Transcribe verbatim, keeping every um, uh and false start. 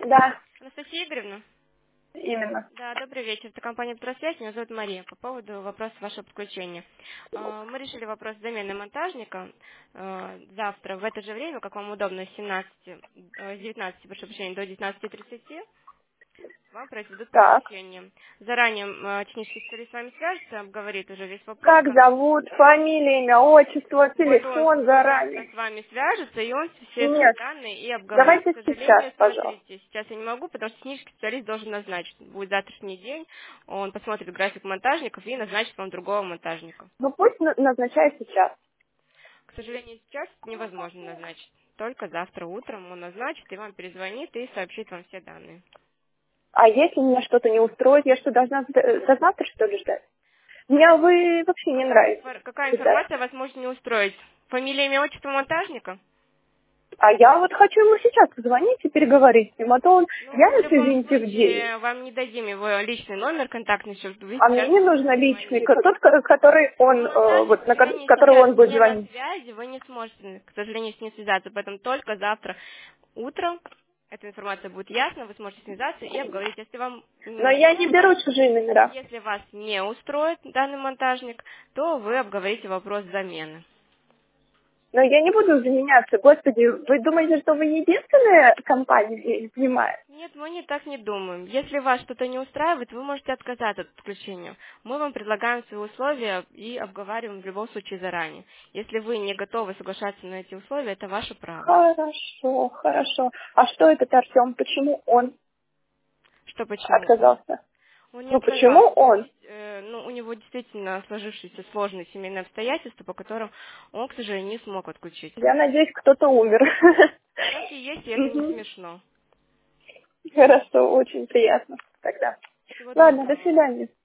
Да, Анастасия Игоревна? именно. Да, добрый вечер. Это компания «Петросвязь». Меня зовут Мария. По поводу вопроса вашего подключения. Э, Мы решили вопрос замены монтажника. Э, Завтра в это же время, как вам удобно, с семнадцати, э, с девятнадцати, прошу прощения, до девятнадцати тридцати, вам произведут Так. подключение. Заранее э, технический специалист с вами свяжется, обговорит уже весь вопрос. Как зовут, фамилия, имя, отчество, Вот он телефон завтра заранее? с вами свяжется, и он все свои Нет. данные и обговорит. К Давайте сожалению, сейчас, пожалуйста. смотрите, сейчас я не могу, потому что технический специалист должен назначить. Будет завтрашний день, он посмотрит график монтажников и назначит вам другого монтажника. Ну пусть на- назначает сейчас. К сожалению, сейчас невозможно назначить. Только завтра утром он назначит и вам перезвонит и сообщит вам все данные. А если меня что-то не устроит, я что, должна до до завтра, что ли, ждать? Мне вы вообще не Какая, нравитесь. инфор- какая Ребят. информация вас может не устроить? Фамилия, имя, отчество монтажника? А я вот хочу ему сейчас позвонить и переговорить с ним, а то он Ну, в явится, любом извините, в девять. случае, вам не дадим его личный номер контактный, чтобы вы А мне сейчас не нужно личный, звонили. ко- тот, ко- который он, Ну, э, монтажник, к вот, на ко- сожалению, которого сейчас он будет не на звонить. связи, вы не сможете, к сожалению, с ним связаться, поэтому только завтра утром эта информация будет ясна, вы сможете связаться и обговорить. Если вам, Но м, я не беру чужие номера. если вас не устроит данный монтажник, то вы обговорите вопрос замены. Но я не буду заменяться. Господи, вы думаете, что вы единственная компания? Я не понимаю. Нет, мы не так не думаем. Если вас что-то не устраивает, вы можете отказаться от подключения. Мы вам предлагаем свои условия и обговариваем в любом случае заранее. Если вы не готовы соглашаться на эти условия, это ваше право. Хорошо, хорошо. А что этот Артем? Почему он Что почему он? отказался? Он не Ну, почему отказался. он? Есть, э, ну, у него действительно сложившиеся сложные семейные обстоятельства, по которым он, к сожалению, не смог отключить. Я надеюсь, кто-то умер. Так и есть, и это не Мгм. смешно. Хорошо, очень приятно тогда. Всего Ладно, до доброго. свидания.